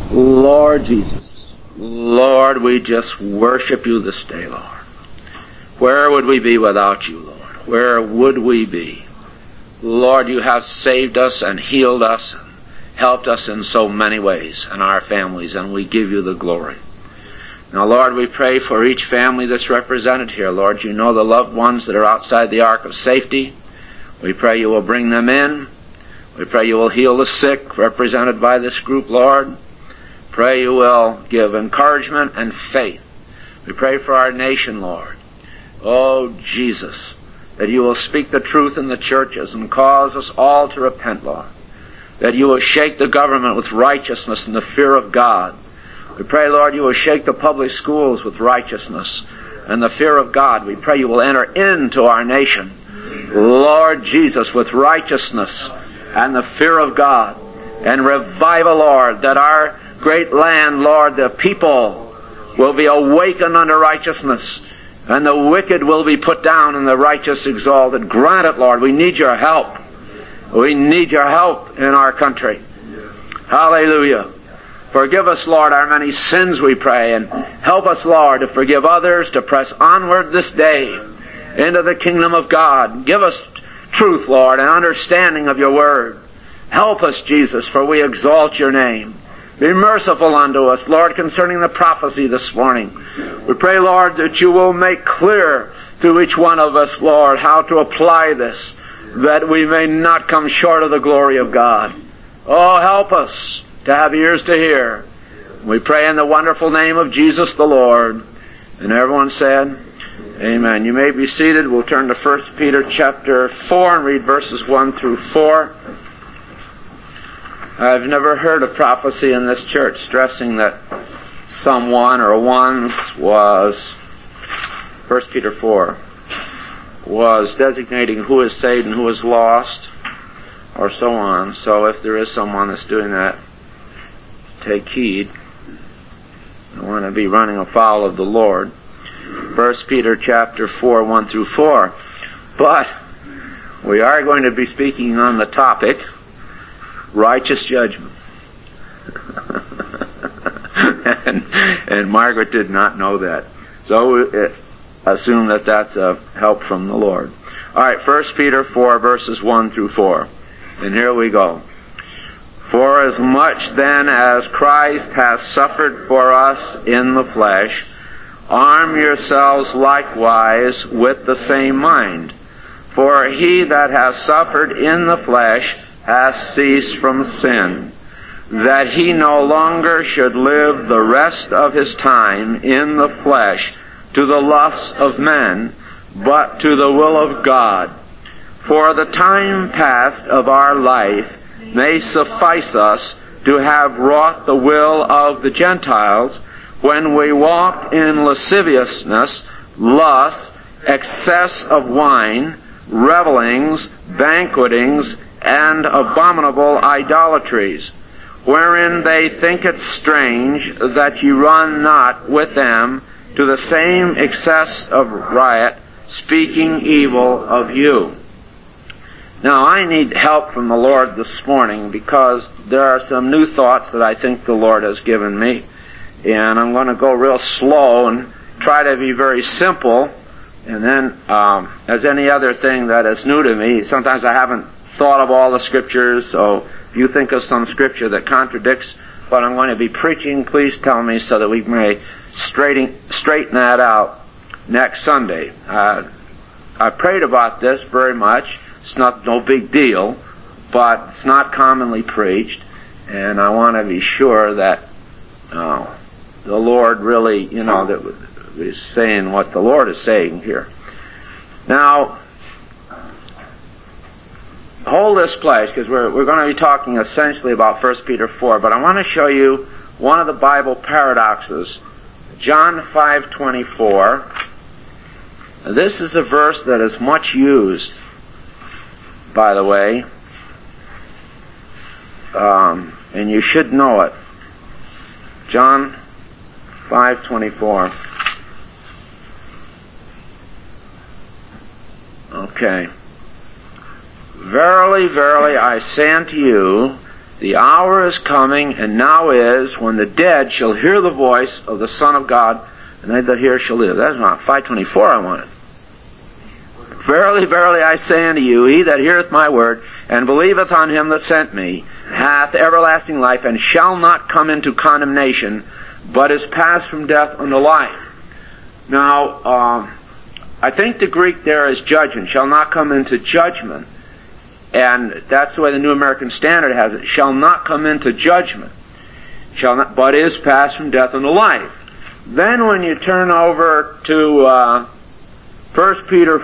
Lord Jesus, Lord, we just worship you this day, Lord. Where would we be without you, Lord? Where would we be? Lord, you have saved us and healed us and helped us in so many ways and our families, and we give you the glory. Now, Lord, we pray for each family that's represented here. Lord, you know the loved ones that are outside the ark of safety. We pray you will bring them in. We pray you will heal the sick represented by this group, Lord. Pray you will give encouragement and faith. We pray for our nation, Lord. Oh, Jesus, that you will speak the truth in the churches and cause us all to repent, Lord. That you will shake the government with righteousness and the fear of God. We pray, Lord, you will shake the public schools with righteousness and the fear of God. We pray you will enter into our nation, Lord Jesus, with righteousness and the fear of God, and revival, Lord, that our great land, Lord, the people will be awakened unto righteousness, and the wicked will be put down and the righteous exalted. Grant it, Lord. We need your help. We need your help in our country. Hallelujah. Forgive us, Lord, our many sins, we pray, and help us, Lord, to forgive others, to press onward this day into the kingdom of God. Give us truth, Lord, and understanding of your word. Help us, Jesus, for we exalt your name. Be merciful unto us, Lord, concerning the prophecy this morning. We pray, Lord, that you will make clear to each one of us, Lord, how to apply this, that we may not come short of the glory of God. Oh, help us to have ears to hear. We pray in the wonderful name of Jesus the Lord. And everyone said, amen. You may be seated. We'll turn to 1 Peter chapter 4 and read verses 1 through 4. I've never heard a prophecy in this church stressing that someone or ones was, 1 Peter 4, was designating who is saved and who is lost, or so on. So if there is someone that's doing that, take heed. I want to be running afoul of the Lord. 1 Peter chapter 4, 1 through 4. But we are going to be speaking on the topic, righteous judgment. and Margaret did not know that. So assume that that's a help from the Lord. All right, 1 Peter 4, verses 1 through 4. And here we go. For as much then as Christ hath suffered for us in the flesh, arm yourselves likewise with the same mind. For he that hath suffered in the flesh hath ceased from sin, that he no longer should live the rest of his time in the flesh to the lusts of men, but to the will of God. For the time past of our life may suffice us to have wrought the will of the Gentiles, when we walked in lasciviousness, lust, excess of wine, revellings, banquetings, and abominable idolatries, wherein they think it strange that ye run not with them to the same excess of riot, speaking evil of you. Now, I need help from the Lord this morning, because there are some new thoughts that I think the Lord has given me, and I'm going to go real slow and try to be very simple. And then, as any other thing that is new to me, sometimes I haven't thought of all the scriptures, so if you think of some scripture that contradicts what I'm going to be preaching, please tell me so that we may straighten that out next Sunday. I prayed about this very much. It's no big deal, but it's not commonly preached, and I want to be sure that the Lord really, that is saying what the Lord is saying here. Now, hold this place, because we're going to be talking essentially about 1 Peter 4, but I want to show you one of the Bible paradoxes. John 5:24. This is a verse that is much used, by the way, and you should know it. John 5:24. Okay. Verily, verily, I say unto you, The hour is coming, and now is, when the dead shall hear the voice of the Son of God, and they that hear shall live. That's not 5:24 I wanted. Verily, verily, I say unto you, he that heareth my word, and believeth on him that sent me, hath everlasting life, and shall not come into condemnation, but is passed from death unto life. Now, I think the Greek there is judgment, shall not come into judgment. And that's the way the New American Standard has it. Shall not come into judgment, shall not, but is passed from death unto life. Then when you turn over to 1 Peter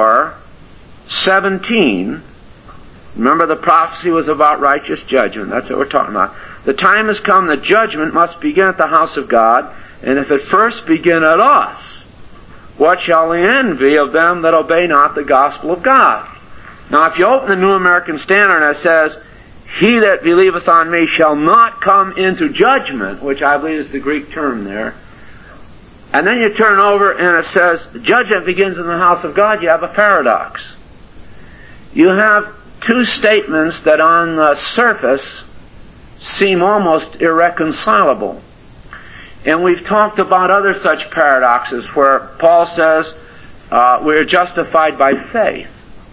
4:17, remember the prophecy was about righteous judgment. That's what we're talking about. The time has come that judgment must begin at the house of God, and if it first begin at us, what shall the end be of them that obey not the gospel of God? Now, if you open the New American Standard and it says, he that believeth on me shall not come into judgment, which I believe is the Greek term there, and then you turn over and it says, judgment begins in the house of God, you have a paradox. You have two statements that on the surface seem almost irreconcilable. And we've talked about other such paradoxes where Paul says, we're justified by faith.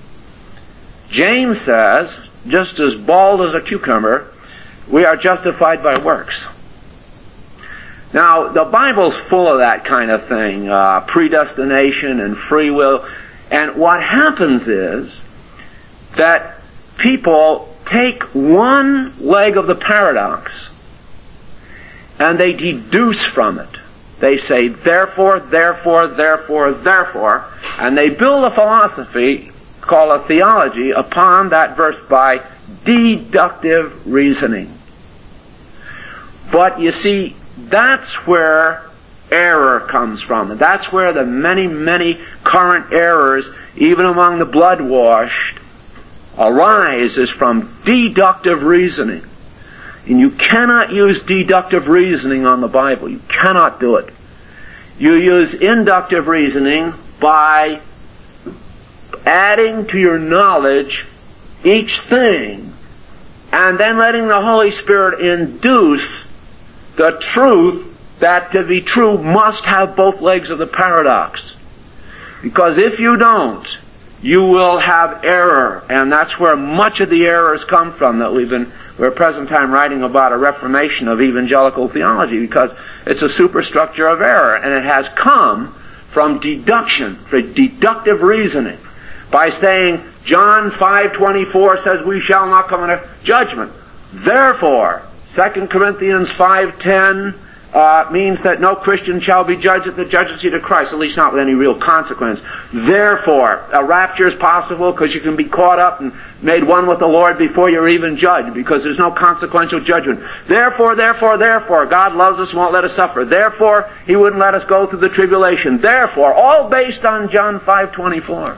James says, just as bald as a cucumber, we are justified by works. Now, the Bible's full of that kind of thing, predestination and free will. And what happens is that people take one leg of the paradox and they deduce from it. They say, therefore, therefore, therefore, therefore, and they build a philosophy called a theology upon that verse by deductive reasoning. But you see, that's where error comes from. That's where the many, many current errors, even among the blood-washed, arise, is from deductive reasoning. And you cannot use deductive reasoning on the Bible. You cannot do it. You use inductive reasoning by adding to your knowledge each thing and then letting the Holy Spirit induce the truth that to be true must have both legs of the paradox. Because if you don't, you will have error, and that's where much of the errors come from that we're at present time writing about a reformation of evangelical theology, because it's a superstructure of error, and it has come from deduction, from deductive reasoning, by saying John 5:24 says we shall not come into judgment. Therefore, 2 Corinthians 5:10 means that no Christian shall be judged at the judgment seat of Christ, at least not with any real consequence. Therefore, a rapture is possible because you can be caught up and made one with the Lord before you're even judged, because there's no consequential judgment. Therefore, God loves us and won't let us suffer. Therefore, He wouldn't let us go through the tribulation. Therefore, all based on John 5:24.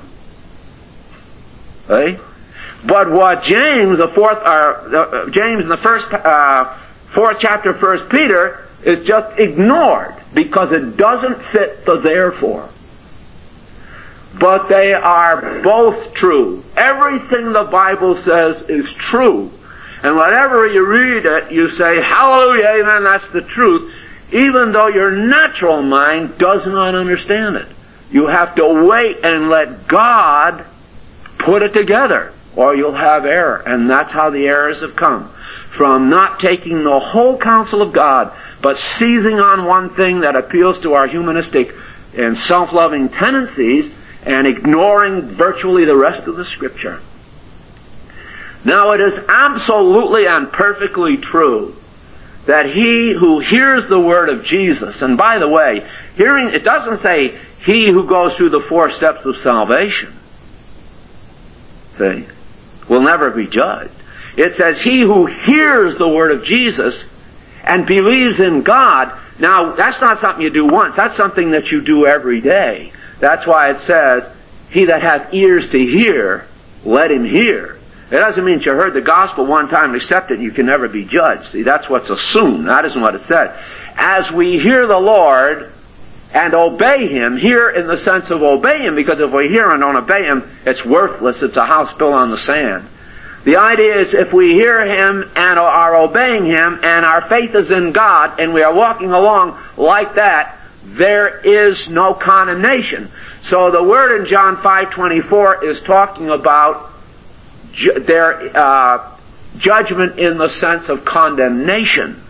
Okay? But what James, James in the fourth chapter of 1 Peter, is just ignored because it doesn't fit the therefore. But they are both true. Everything the Bible says is true. And whenever you read it, you say, hallelujah, amen, that's the truth, even though your natural mind does not understand it. You have to wait and let God put it together, or you'll have error. And that's how the errors have come. From not taking the whole counsel of God, but seizing on one thing that appeals to our humanistic and self-loving tendencies, and ignoring virtually the rest of the Scripture. Now, it is absolutely and perfectly true that he who hears the word of Jesus, and by the way, hearing, it doesn't say he who goes through the 4 steps of salvation, see, will never be judged. It says he who hears the word of Jesus and believes in God. Now, that's not something you do once. That's something that you do every day. That's why it says, he that hath ears to hear, let him hear. It doesn't mean you heard the gospel one time and accepted it, you can never be judged. See, that's what's assumed. That isn't what it says. As we hear the Lord and obey Him, hear in the sense of obey Him, because if we hear and don't obey Him, it's worthless. It's a house built on the sand. The idea is if we hear Him and are obeying Him and our faith is in God and we are walking along like that, there is no condemnation. So the word in John 5:24 is talking about their judgment in the sense of condemnation.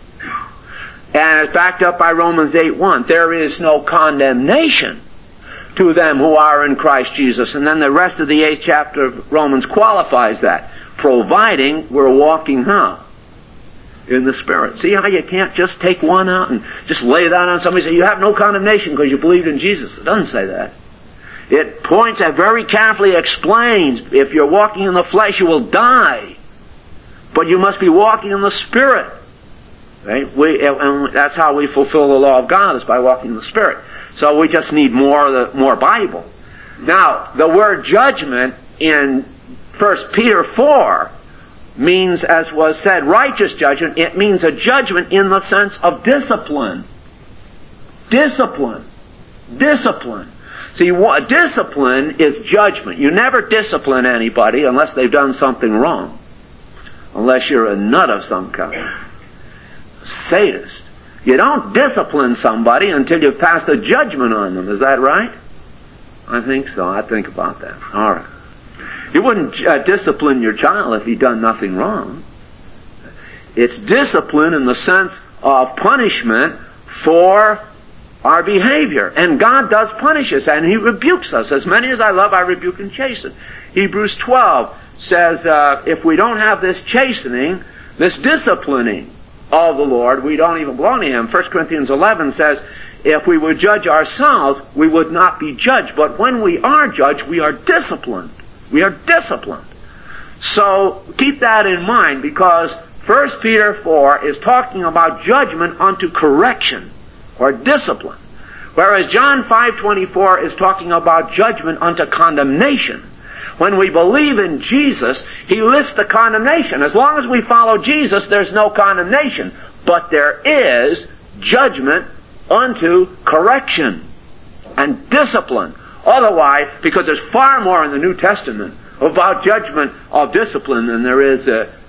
And it's backed up by Romans 8:1. There is no condemnation to them who are in Christ Jesus. And then the rest of the 8th chapter of Romans qualifies that, providing we're walking how? In the Spirit. See how you can't just take one out and just lay that on somebody and say, you have no condemnation because you believed in Jesus. It doesn't say that. It points and very carefully explains, if you're walking in the flesh, you will die. But you must be walking in the Spirit. Right? And that's how we fulfill the law of God, is by walking in the Spirit. So we just need more Bible. Now, the word judgment in 1 Peter 4 means, as was said, righteous judgment. It means a judgment in the sense of discipline. Discipline. Discipline. See, discipline is judgment. You never discipline anybody unless they've done something wrong. Unless you're a nut of some kind. A sadist. You don't discipline somebody until you've passed a judgment on them. Is that right? I think so. I think about that. All right. You wouldn't discipline your child if he'd done nothing wrong. It's discipline in the sense of punishment for our behavior. And God does punish us, and He rebukes us. As many as I love, I rebuke and chasten. Hebrews 12 says, if we don't have this chastening, this disciplining of the Lord, we don't even belong to Him. 1 Corinthians 11 says, if we would judge ourselves, we would not be judged. But when we are judged, we are disciplined. We are disciplined. So keep that in mind, because 1 Peter 4 is talking about judgment unto correction or discipline. Whereas John 5:24 is talking about judgment unto condemnation. When we believe in Jesus, He lifts the condemnation. As long as we follow Jesus, there's no condemnation. But there is judgment unto correction and discipline. Otherwise, because there's far more in the New Testament about judgment of discipline than there is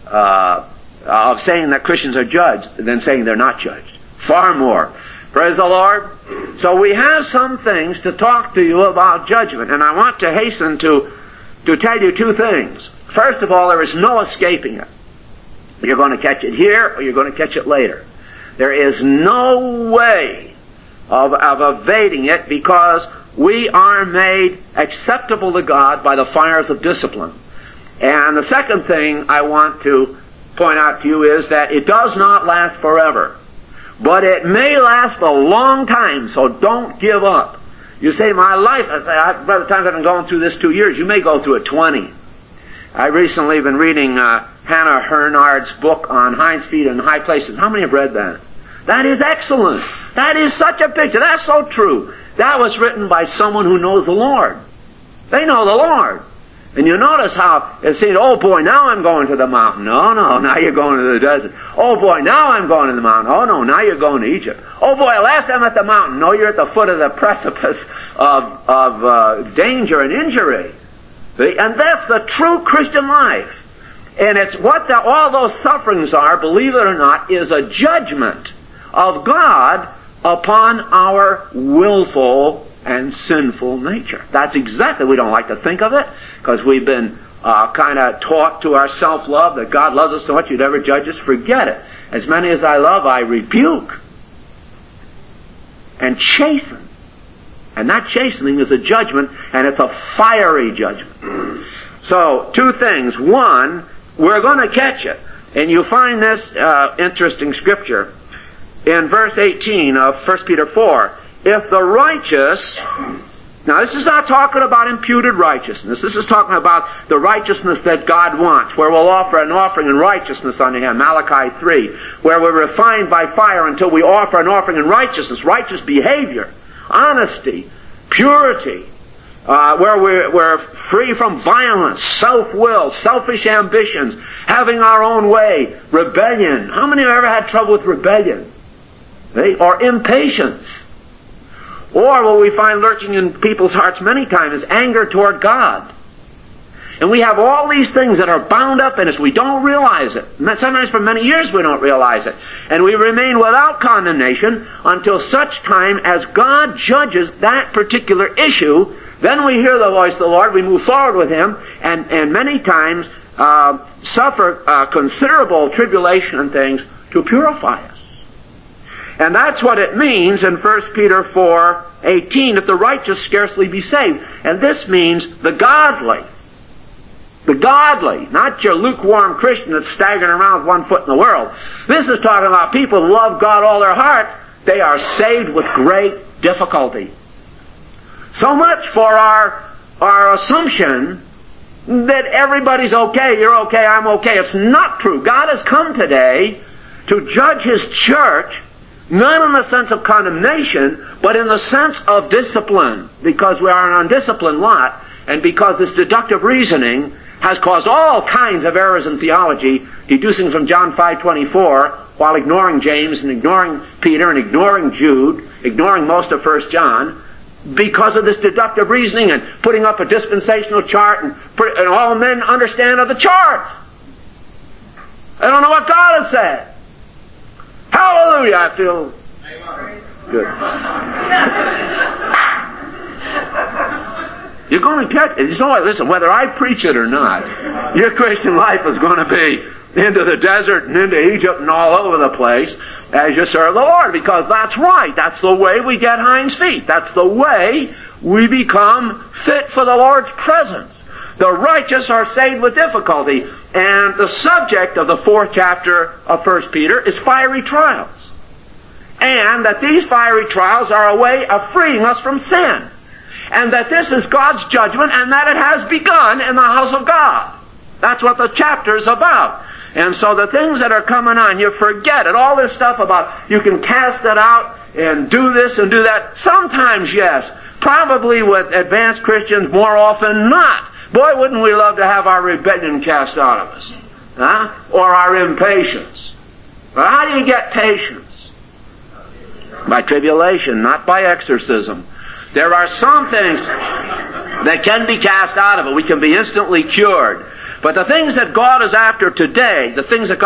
of saying that Christians are judged than saying they're not judged. Far more. Praise the Lord. So we have some things to talk to you about judgment, and I want to hasten to tell you two things. First of all, there is no escaping it. You're going to catch it here or you're going to catch it later. There is no way of evading it, because we are made acceptable to God by the fires of discipline. And the second thing I want to point out to you is that it does not last forever. But it may last a long time, so don't give up. You say, my life, by the times I've been going through this 2 years, you may go through it 20. I recently been reading Hannah Hurnard's book on Hinds' Feet in High Places. How many have read that? That is excellent. That is such a picture. That's so true. That was written by someone who knows the Lord. They know the Lord. And you notice how it said, oh boy, now I'm going to the mountain. No, now you're going to the desert. Oh boy, now I'm going to the mountain. Oh no, now you're going to Egypt. Oh boy, last I'm at the mountain. No, you're at the foot of the precipice of danger and injury. See? And that's the true Christian life. And it's what all those sufferings are, believe it or not, is a judgment of God upon our willful and sinful nature. That's exactly, we don't like to think of it, because we've been kind of taught to our self-love that God loves us so much He'd never judge us. Forget it. As many as I love, I rebuke and chasten. And that chastening is a judgment, and it's a fiery judgment. So, two things. One, we're going to catch it. And you find this interesting scripture in verse 18 of 1 Peter 4. If the righteous... Now, this is not talking about imputed righteousness. This is talking about the righteousness that God wants, where we'll offer an offering in righteousness unto Him, Malachi 3, where we're refined by fire until we offer an offering in righteousness, righteous behavior, honesty, purity, where we're free from violence, self-will, selfish ambitions, having our own way, rebellion. How many have ever had trouble with rebellion? Or impatience? Or what we find lurking in people's hearts many times is anger toward God. And we have all these things that are bound up in us. We don't realize it. Sometimes for many years we don't realize it. And we remain without condemnation until such time as God judges that particular issue. Then we hear the voice of the Lord, we move forward with Him, and many times suffer considerable tribulation and things to purify us. And that's what it means in 1 Peter 4:18, that the righteous scarcely be saved. And this means the godly. The godly, not your lukewarm Christian that's staggering around with one foot in the world. This is talking about people who love God all their heart. They are saved with great difficulty. So much for our assumption that everybody's okay, you're okay, I'm okay. It's not true. God has come today to judge His church, not in the sense of condemnation, but in the sense of discipline, because we are an undisciplined lot, and because this deductive reasoning has caused all kinds of errors in theology, deducing from John 5:24, while ignoring James and ignoring Peter and ignoring Jude, ignoring most of 1 John, because of this deductive reasoning and putting up a dispensational chart, and all men understand are the charts. They don't know what God has said. Hallelujah, I feel good. You're going to get it. Listen, whether I preach it or not, your Christian life is going to be into the desert and into Egypt and all over the place as you serve the Lord, because that's right. That's the way we get hinds feet. That's the way we become fit for the Lord's presence. The righteous are saved with difficulty. And the subject of the 4th chapter of 1 Peter is fiery trials. And that these fiery trials are a way of freeing us from sin. And that this is God's judgment, and that it has begun in the house of God. That's what the chapter is about. And so the things that are coming on, you forget it. All this stuff about you can cast it out and do this and do that. Sometimes, yes. Probably with advanced Christians, more often not. Boy, wouldn't we love to have our rebellion cast out of us. Huh? Or our impatience. But how do you get patience? By tribulation, not by exorcism. There are some things that can be cast out of it. We can be instantly cured. But the things that God is after today, God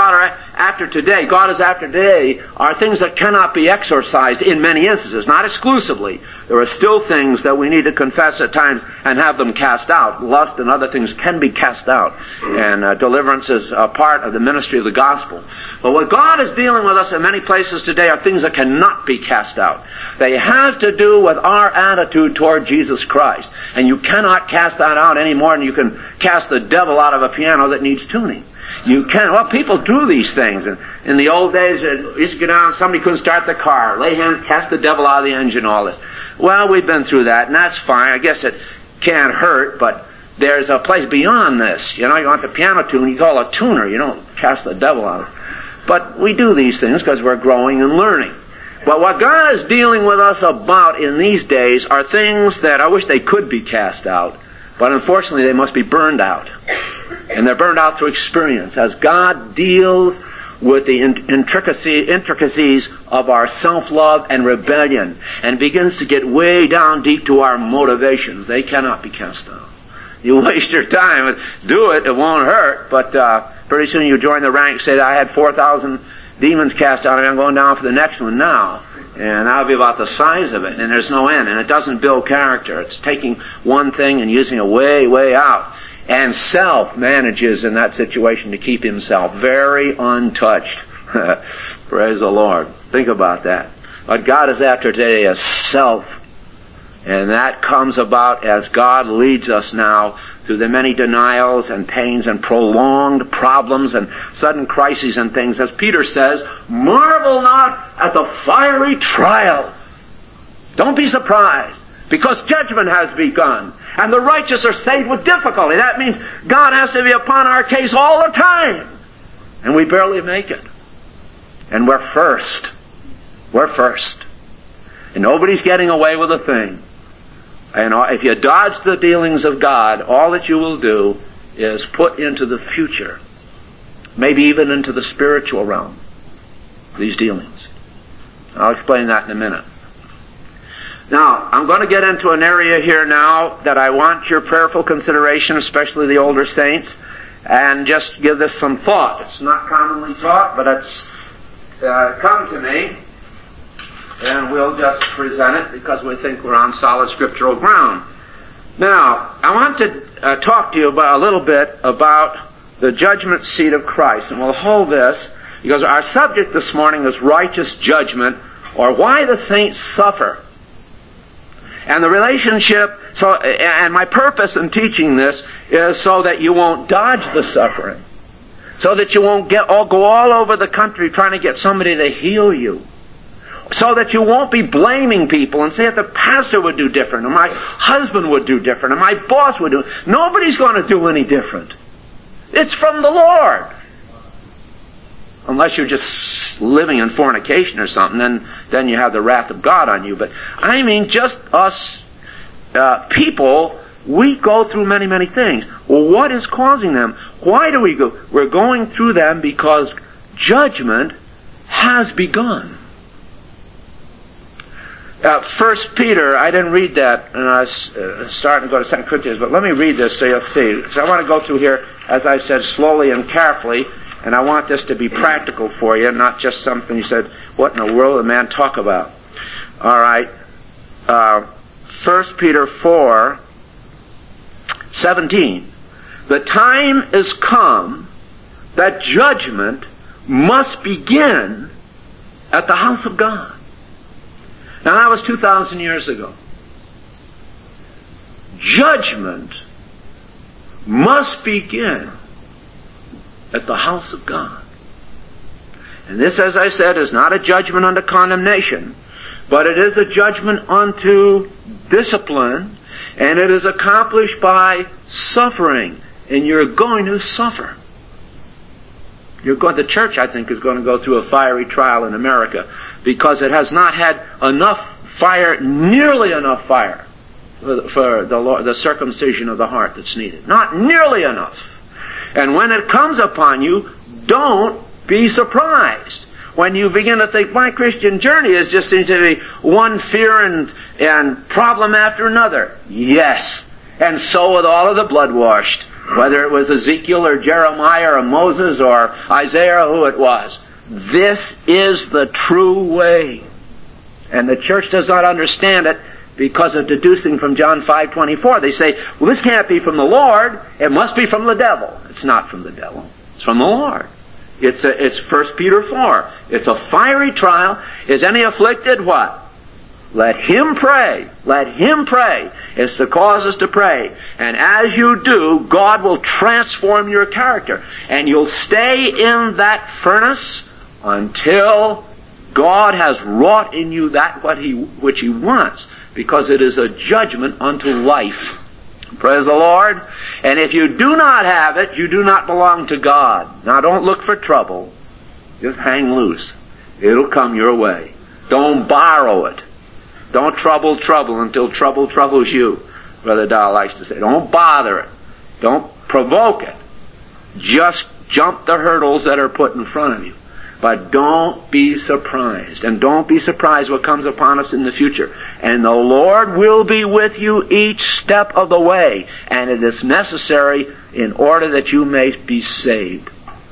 is after today, are things that cannot be exorcised in many instances, not exclusively. There are still things that we need to confess at times and have them cast out. Lust and other things can be cast out. And deliverance is a part of the ministry of the gospel. But what God is dealing with us in many places today are things that cannot be cast out. They have to do with our attitude toward Jesus Christ. And you cannot cast that out any more than you can cast the devil out of a piano that needs tuning. You can. Well, people do these things. And in the old days, it used to get on, somebody couldn't start the car. Lay hands, cast the devil out of the engine, all this. Well, we've been through that, and that's fine. I guess it can't hurt, but there's a place beyond this. You know, you want the piano tune, you call a tuner. You don't cast the devil out. But we do these things because we're growing and learning. But what God is dealing with us about in these days are things that I wish they could be cast out, but unfortunately they must be burned out. And they're burned out through experience as God deals with the intricacies of our self-love and rebellion and begins to get way down deep to our motivations. They cannot be cast out. You waste your time. Do it. It won't hurt. But pretty soon you join the ranks, say, I had 4,000 demons cast out of me. I'm going down for the next one now. And that'll be about the size of it. And there's no end. And it doesn't build character. It's taking one thing and using it way, way out. And self manages in that situation to keep himself very untouched. Praise the Lord. Think about that. What God is after today is self. And that comes about as God leads us now through the many denials and pains and prolonged problems and sudden crises and things. As Peter says, marvel not at the fiery trial. Don't be surprised, because judgment has begun. And the righteous are saved with difficulty. That means God has to be upon our case all the time. And we barely make it. And we're first. We're first. And nobody's getting away with a thing. And if you dodge the dealings of God, all that you will do is put into the future, maybe even into the spiritual realm, these dealings. I'll explain that in a minute. Now, I'm going to get into an area here now that I want your prayerful consideration, especially the older saints, and just give this some thought. It's not commonly taught, but it's come to me, and we'll just present it because we think we're on solid scriptural ground. Now, I want to talk to you about a little bit about the judgment seat of Christ, and we'll hold this because our subject this morning is righteous judgment, or why the saints suffer. And the relationship, and my purpose in teaching this is so that you won't dodge the suffering. So that you won't go all over the country trying to get somebody to heal you. So that you won't be blaming people and say, if the pastor would do different, or my husband would do different, or my boss would do. Nobody's going to do any different. It's from the Lord. Unless you're just living in fornication or something, then you have the wrath of God on you. But I mean, just us people, we go through many, many things. Well, what is causing them? Why do we go? We're going through them because judgment has begun. 1 Peter, I didn't read that, and I was starting to go to 2 Corinthians, but let me read this so you'll see. So I want to go through here, as I said, slowly and carefully. And I want this to be practical for you, not just something you said, what in the world did man talk about? All right. 1 Peter 4:17. The time is come that judgment must begin at the house of God. Now that was 2,000 years ago. Judgment must begin at the house of God. And this, as I said, is not a judgment unto condemnation, but it is a judgment unto discipline, and it is accomplished by suffering. And you're going to suffer. The church, I think, is going to go through a fiery trial in America because it has not had enough fire, nearly enough fire, for the circumcision of the heart that's needed. Not nearly enough. And when it comes upon you, don't be surprised. When you begin to think, my Christian journey is just seems to be one fear and problem after another. Yes. And so with all of the blood-washed. Whether it was Ezekiel or Jeremiah or Moses or Isaiah, who it was. This is the true way. And the church does not understand it because of deducing from John 5:24. They say, well, this can't be from the Lord. It must be from the devil. It's not from the devil. It's from the Lord. It's 1 Peter 4. It's a fiery trial. Is any afflicted? What? Let him pray. Let him pray. It's to cause us to pray. And as you do, God will transform your character. And you'll stay in that furnace until God has wrought in you that which He wants. Because it is a judgment unto life. Praise the Lord. And if you do not have it, you do not belong to God. Now don't look for trouble. Just hang loose. It'll come your way. Don't borrow it. Don't trouble until trouble troubles you. Brother Dow likes to say, don't bother it. Don't provoke it. Just jump the hurdles that are put in front of you. But don't be surprised. And don't be surprised what comes upon us in the future. And the Lord will be with you each step of the way. And it is necessary in order that you may be saved.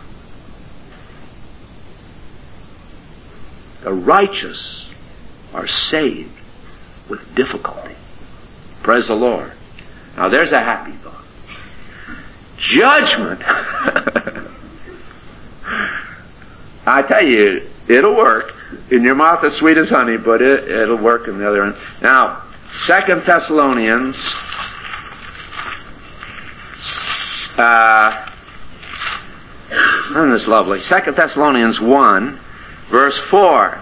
The righteous are saved with difficulty. Praise the Lord. Now there's a happy thought. Judgment. I tell you, it'll work. In your mouth is sweet as honey, but it'll work in the other end. Now, 2 Thessalonians, isn't this lovely? 2 Thessalonians 1, verse 4.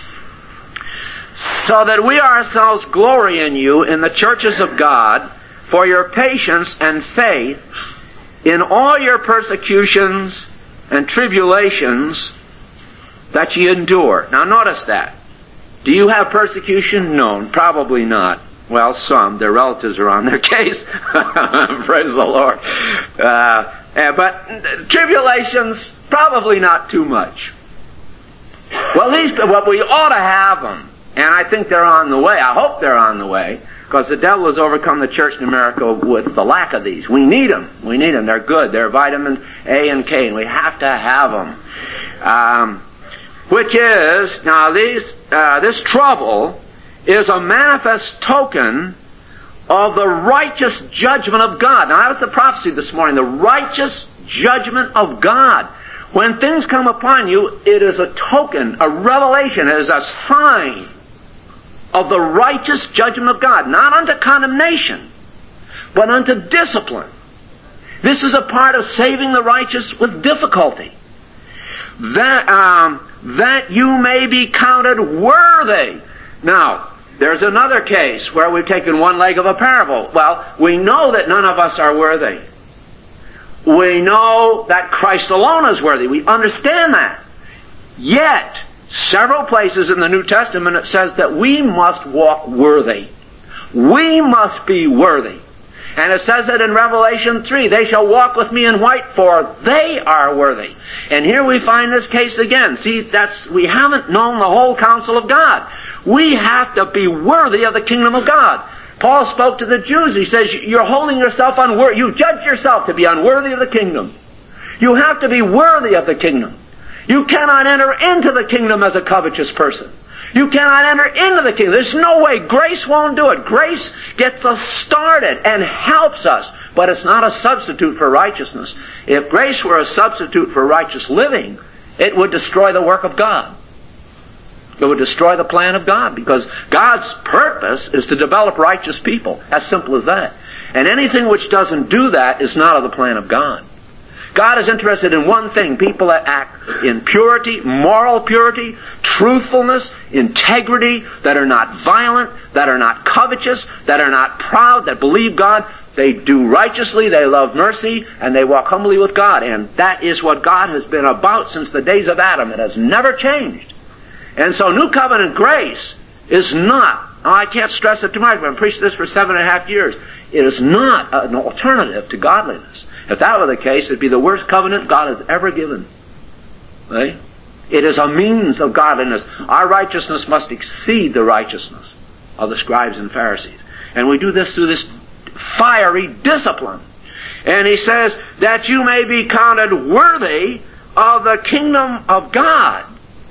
So that we ourselves glory in you in the churches of God for your patience and faith in all your persecutions and tribulations that ye endure. Now notice that. Do you have persecution? No, probably not. Well, some. Their relatives are on their case. Praise the Lord. But tribulations, probably not too much. Well, at least what we ought to have them. And I think they're on the way. I hope they're on the way, because the devil has overcome the church in America with the lack of these. We need them. We need them. They're good. They're vitamin A and K, and we have to have them. Which is, now this trouble is a manifest token of the righteous judgment of God. Now that was the prophecy this morning, the righteous judgment of God. When things come upon you, it is a token, a revelation, it is a sign of the righteous judgment of God, not unto condemnation, but unto discipline. This is a part of saving the righteous with difficulty. That you may be counted worthy. Now, there's another case where we've taken one leg of a parable. Well, we know that none of us are worthy. We know that Christ alone is worthy. We understand that. Yet, several places in the New Testament it says that we must walk worthy. We must be worthy. And it says it in Revelation 3, they shall walk with me in white, for they are worthy. And here we find this case again. See, we haven't known the whole counsel of God. We have to be worthy of the kingdom of God. Paul spoke to the Jews. He says, you're holding yourself unworthy. You judge yourself to be unworthy of the kingdom. You have to be worthy of the kingdom. You cannot enter into the kingdom as a covetous person. You cannot enter into the kingdom. There's no way. Grace won't do it. Grace gets us started and helps us, but it's not a substitute for righteousness. If grace were a substitute for righteous living, it would destroy the work of God. It would destroy the plan of God, because God's purpose is to develop righteous people. As simple as that. And anything which doesn't do that is not of the plan of God. God is interested in one thing: people that act in purity, moral purity, truthfulness, integrity, that are not violent, that are not covetous, that are not proud, that believe God. They do righteously, they love mercy, and they walk humbly with God. And that is what God has been about since the days of Adam. It has never changed. And so New Covenant grace is not, I can't stress it too much, but I've preached this for 7.5 years. It is not an alternative to godliness. If that were the case, it'd be the worst covenant God has ever given. Right? It is a means of godliness. Our righteousness must exceed the righteousness of the scribes and Pharisees. And we do this through this fiery discipline. And he says that you may be counted worthy of the kingdom of God,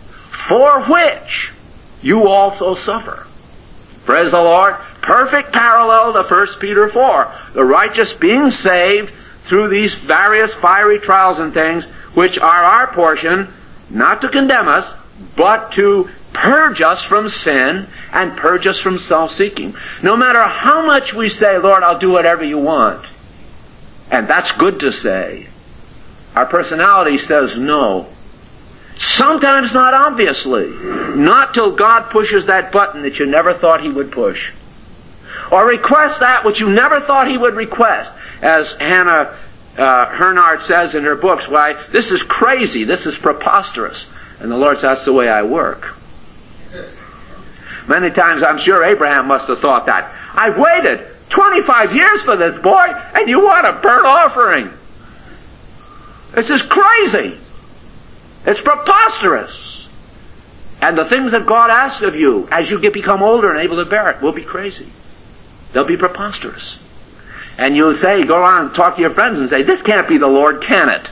for which you also suffer. Praise the Lord. Perfect parallel to 1 Peter 4. The righteous being saved through these various fiery trials and things, which are our portion, not to condemn us, but to purge us from sin and purge us from self-seeking. No matter how much we say, Lord, I'll do whatever you want, and that's good to say, our personality says no. Sometimes not obviously. Not till God pushes that button that you never thought He would push. Or request that which you never thought He would request. As Hannah Hernard says in her books, why, this is crazy, this is preposterous. And the Lord says, that's the way I work. Many times I'm sure Abraham must have thought that. I've waited 25 years for this boy, and you want a burnt offering. This is crazy. It's preposterous. And the things that God asks of you as you become older and able to bear it will be crazy. They'll be preposterous. And you'll say, go around and talk to your friends and say, this can't be the Lord, can it?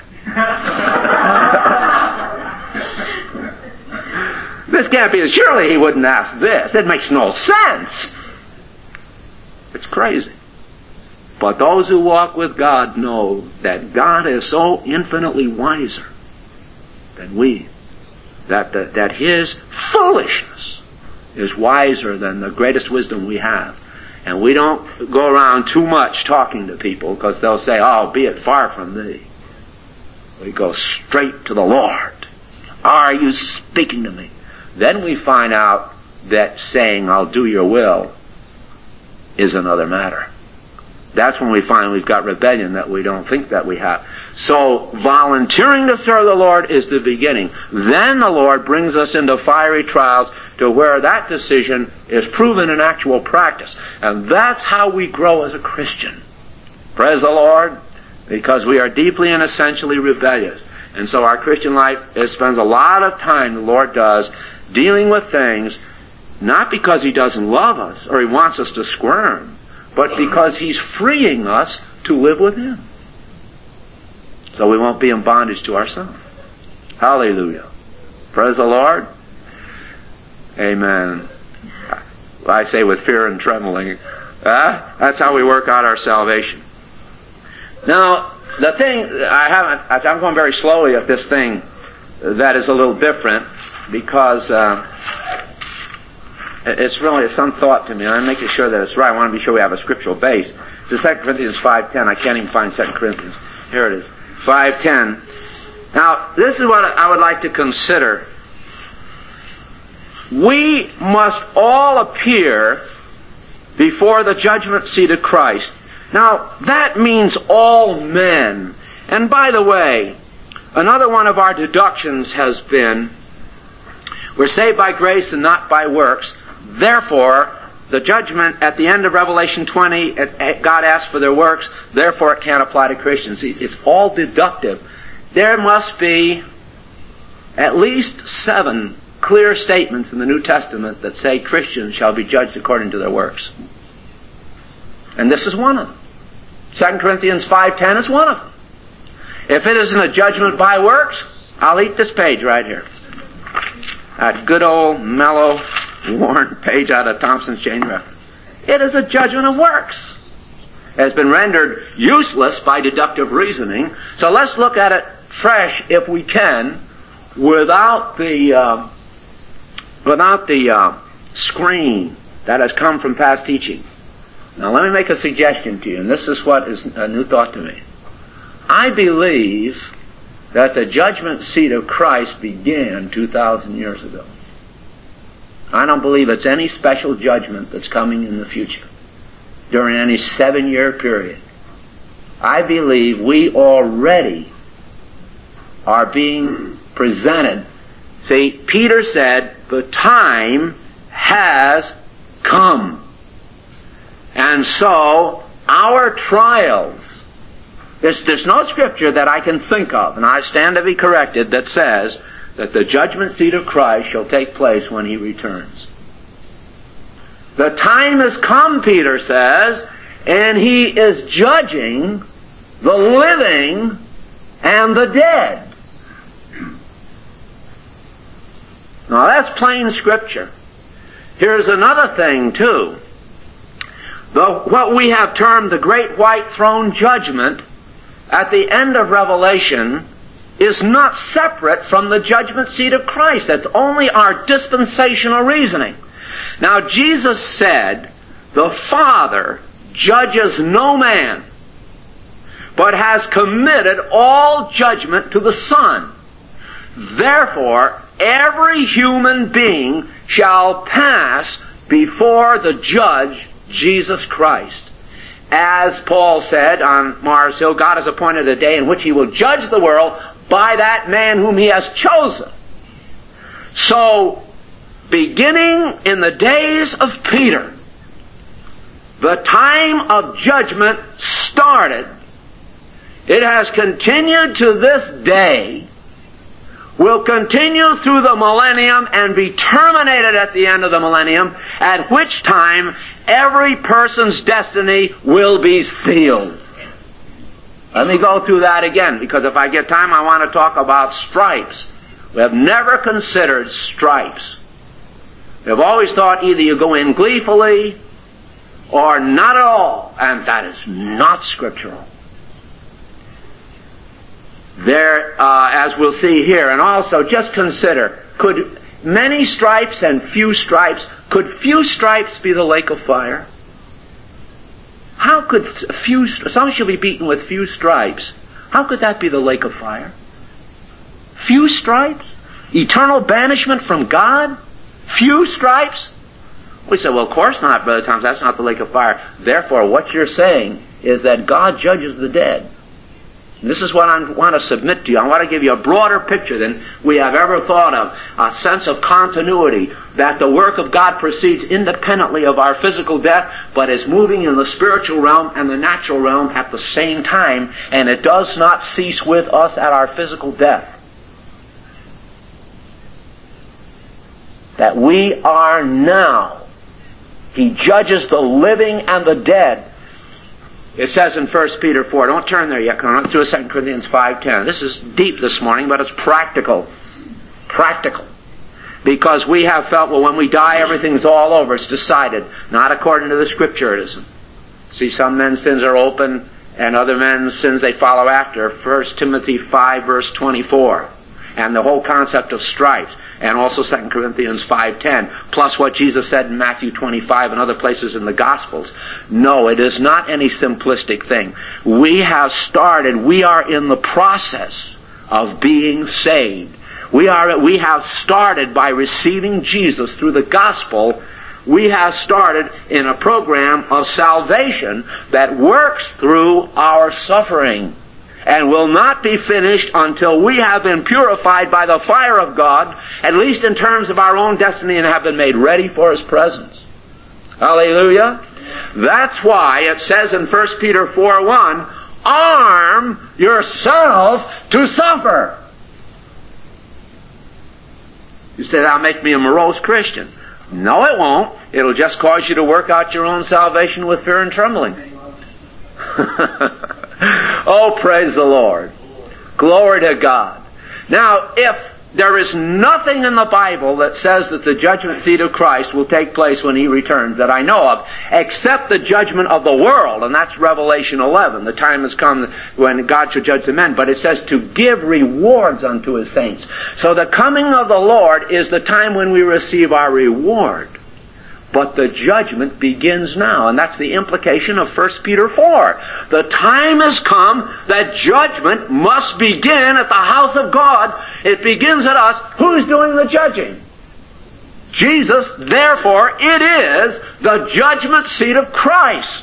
This can't be. Surely He wouldn't ask this. It makes no sense. It's crazy. But those who walk with God know that God is so infinitely wiser than we, that His foolishness is wiser than the greatest wisdom we have. And we don't go around too much talking to people, because they'll say, oh, be it far from thee. We go straight to the Lord. Are you speaking to me? Then we find out that saying, I'll do your will, is another matter. That's when we find we've got rebellion that we don't think that we have. So volunteering to serve the Lord is the beginning. Then the Lord brings us into fiery trials to where that decision is proven in actual practice. And that's how we grow as a Christian. Praise the Lord. Because we are deeply and essentially rebellious. And so our Christian life spends a lot of time, the Lord does, dealing with things Not because He doesn't love us or He wants us to squirm, but because He's freeing us to live with Him. So we won't be in bondage to ourselves. Hallelujah. Praise the Lord. Amen. I say with fear and trembling. That's how we work out our salvation. Now, the thing, I'm going very slowly at this thing that is a little different because it's really some thought to me. I'm making sure that it's right. I want to be sure we have a scriptural base. It's 2 Corinthians 5:10. I can't even find 2 Corinthians. Here it is. 5:10. Now, this is what I would like to consider. We must all appear before the judgment seat of Christ. Now, that means all men. And by the way, another one of our deductions has been, we're saved by grace and not by works. Therefore, the judgment at the end of Revelation 20, God asks for their works, therefore it can't apply to Christians. See, it's all deductive. There must be at least 7 clear statements in the New Testament that say Christians shall be judged according to their works. And this is one of them. 2 Corinthians 5:10 is one of them. If it isn't a judgment by works, I'll eat this page right here. That good old, mellow, worn page out of Thompson's Chain Reference. It is a judgment of works. It has been rendered useless by deductive reasoning. So let's look at it fresh, if we can, without the screen that has come from past teaching. Now let me make a suggestion to you, and this is what is a new thought to me. I believe that the judgment seat of Christ began 2,000 years ago. I don't believe it's any special judgment that's coming in the future during any 7-year period. I believe we already are being presented. See, Peter said, the time has come. And so, our trials, there's no scripture that I can think of, and I stand to be corrected, that says that the judgment seat of Christ shall take place when He returns. The time has come, Peter says, and He is judging the living and the dead. Now that's plain scripture. Here's another thing too. What we have termed the Great White Throne Judgment at the end of Revelation is not separate from the judgment seat of Christ. That's only our dispensational reasoning. Now Jesus said, the Father judges no man, but has committed all judgment to the Son. Therefore, every human being shall pass before the judge, Jesus Christ. As Paul said on Mars Hill, God has appointed a day in which He will judge the world by that man whom He has chosen. So, beginning in the days of Peter, the time of judgment started. It has continued to this day, will continue through the millennium and be terminated at the end of the millennium, at which time every person's destiny will be sealed. Let me go through that again, because if I get time I want to talk about stripes. We have never considered stripes. We have always thought either you go in gleefully or not at all, and that is not scriptural. There, as we'll see here, and also just consider, could many stripes and few stripes, could few stripes be the lake of fire? How could some shall be beaten with few stripes? How could that be the lake of fire? Few stripes? Eternal banishment from God? Few stripes? We say, well, of course not, Brother Thomas, that's not the lake of fire. Therefore, what you're saying is that God judges the dead. And this is what I want to submit to you. I want to give you a broader picture than we have ever thought of. A sense of continuity, that the work of God proceeds independently of our physical death, but is moving in the spiritual realm and the natural realm at the same time, and it does not cease with us at our physical death. that we are now. He judges the living and the dead. It says in 1 Peter 4, don't turn there yet, come on through 2 Corinthians 5:10. This is deep this morning, but it's practical. Practical. Because we have felt, well, when we die, everything's all over. It's decided. Not according to the Scripture, it isn't. See, some men's sins are open, and other men's sins they follow after. 1 Timothy 5, verse 24. And the whole concept of stripes. And also 2 Corinthians 5:10, plus what Jesus said in Matthew 25 and other places in the Gospels. No, it is not any simplistic thing. We have started, we are in the process of being saved. We have started by receiving Jesus through the Gospel. We have started in a program of salvation that works through our suffering, and will not be finished until we have been purified by the fire of God, at least in terms of our own destiny, and have been made ready for His presence. Hallelujah. That's why it says in 1 Peter 4:1, arm yourself to suffer. You say, that'll make me a morose Christian. No, it won't. It'll just cause you to work out your own salvation with fear and trembling. Oh, praise the Lord. Glory to God. Now, if there is nothing in the Bible that says that the judgment seat of Christ will take place when He returns that I know of, except the judgment of the world, and that's Revelation 11. The time has come when God shall judge the men, but it says to give rewards unto His saints. So the coming of the Lord is the time when we receive our reward. But the judgment begins now, and that's the implication of 1 Peter 4. The time has come that judgment must begin at the house of God. It begins at us. Who's doing the judging? Jesus. Therefore, it is the judgment seat of Christ.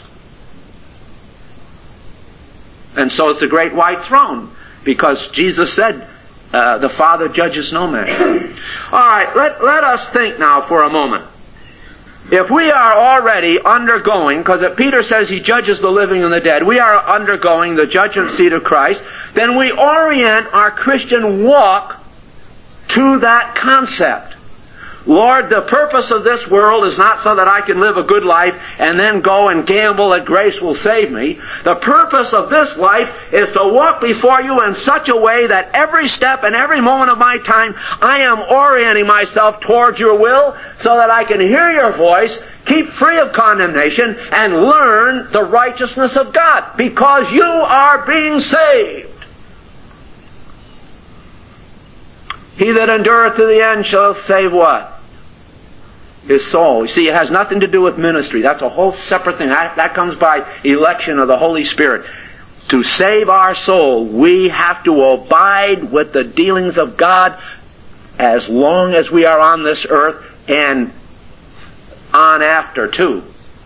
And so it's the great white throne, because Jesus said, the Father judges no man. All right, let us think now for a moment. If we are already undergoing, because Peter says He judges the living and the dead, we are undergoing the judgment seat of Christ, then we orient our Christian walk to that concept. Lord, the purpose of this world is not so that I can live a good life and then go and gamble that grace will save me. The purpose of this life is to walk before You in such a way that every step and every moment of my time I am orienting myself towards Your will, so that I can hear Your voice, keep free of condemnation, and learn the righteousness of God, because you are being saved. He that endureth to the end shall save what? His soul. You see, it has nothing to do with ministry. That's a whole separate thing. That comes by election of the Holy Spirit. To save our soul, we have to abide with the dealings of God as long as we are on this earth, and on after too.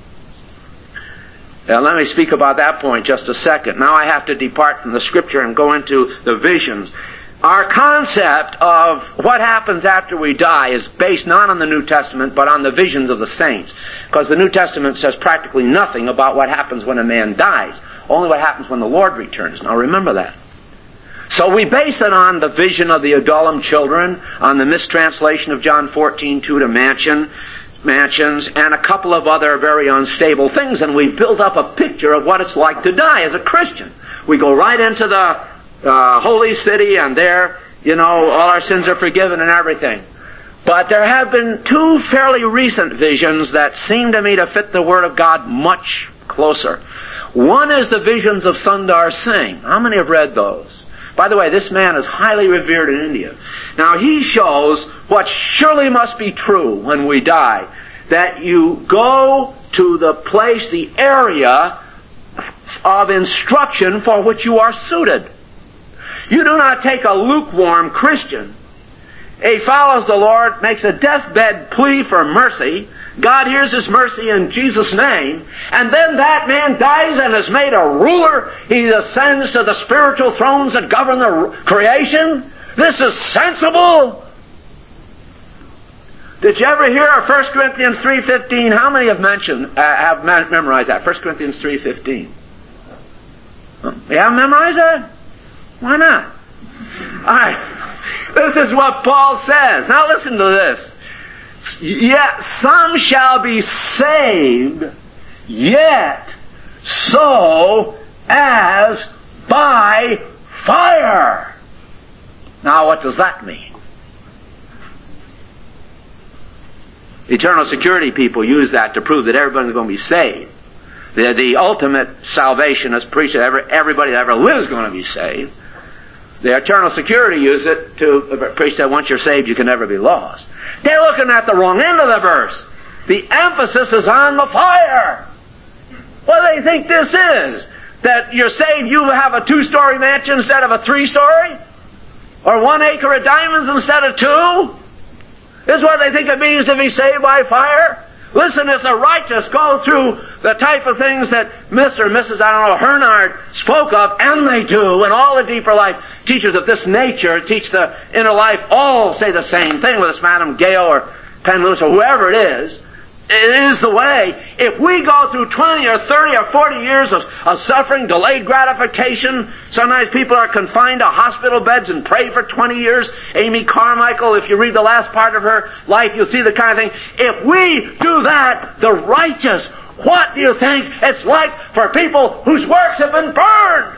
Now let me speak about that point just a second. Now I have to depart from the Scripture and go into the visions. Our concept of what happens after we die is based not on the New Testament, but on the visions of the saints. Because the New Testament says practically nothing about what happens when a man dies. Only what happens when the Lord returns. Now remember that. So we base it on the vision of the Adullam children, on the mistranslation of John 14:2 to mansions, and a couple of other very unstable things, and we build up a picture of what it's like to die as a Christian. We go right into the holy city, and there, all our sins are forgiven and everything. But there have been two fairly recent visions that seem to me to fit the Word of God much closer. One is the visions of Sundar Singh. How many have read those? By the way, this man is highly revered in India. Now, he shows what surely must be true when we die, that you go to the place, the area of instruction for which you are suited. You do not take a lukewarm Christian. He follows the Lord, makes a deathbed plea for mercy. God hears his mercy in Jesus' name. And then that man dies and is made a ruler. He ascends to the spiritual thrones that govern the creation. This is sensible. Did you ever hear of 1 Corinthians 3:15? How many have memorized that? 1 Corinthians 3:15. You haven't memorized that? Why not? All right. This is what Paul says. Now listen to this. Yet some shall be saved, yet so as by fire. Now what does that mean? Eternal security people use that to prove that everybody's going to be saved. The ultimate salvation is preached that everybody that ever lives is going to be saved. The eternal security use it to preach that once you're saved you can never be lost. They're looking at the wrong end of the verse. The emphasis is on the fire. What do they think this is? That you're saved, you have a 2-story mansion instead of a 3-story? Or 1 acre of diamonds instead of 2? This is what they think it means to be saved by fire? Listen, if the righteous go through the type of things that Mr. and Mrs. Hernard spoke of, and they do, and all the deeper life teachers of this nature teach the inner life, all say the same thing, whether it's Madame Gale or Penn Lewis or whoever it is the way. If we go through 20 or 30 or 40 years of suffering, delayed gratification, sometimes people are confined to hospital beds and pray for 20 years. Amy Carmichael, if you read the last part of her life, you'll see the kind of thing. If we do that, the righteous, what do you think it's like for people whose works have been burned?